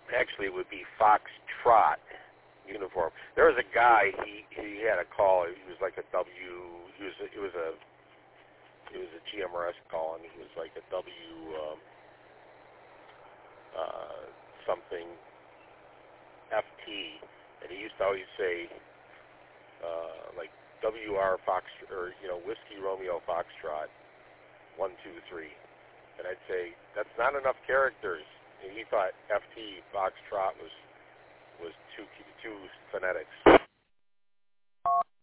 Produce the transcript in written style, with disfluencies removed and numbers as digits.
Actually, it would be Foxtrot uniform. There was a guy. He had a call. He was like a W. It was a GMRS call, and he was like a W something FT, and he used to always say like WR Fox or Whiskey Romeo Foxtrot 1 2 3, and I'd say that's not enough characters. And he thought FT Foxtrot was too phonetics.